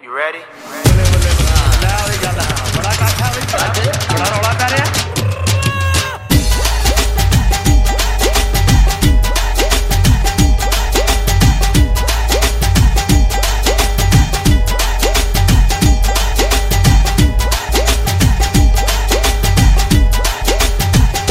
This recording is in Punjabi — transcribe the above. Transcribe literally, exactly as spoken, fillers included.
You ready? ਬੱਲੇ ਬੱਲੇ ਬੱਲੇ, ਲੈ ਵਾਲੀ ਗੱਲ ਹੈ, ਬੜਾ ਇਕੱਠ ਹੈ ਬਈ, ਬੜਾ ਰੌਲਾ ਪੈ ਰਿਹਾ।